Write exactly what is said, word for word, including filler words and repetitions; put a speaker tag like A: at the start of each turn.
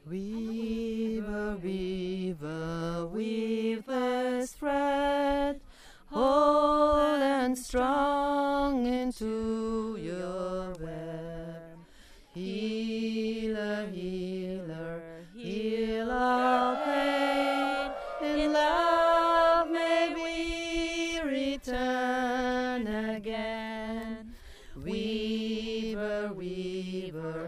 A: Weaver, weaver, weave this thread, whole and strong into your web. Healer, healer, heal our pain. In love may we return again. Weaver, weaver,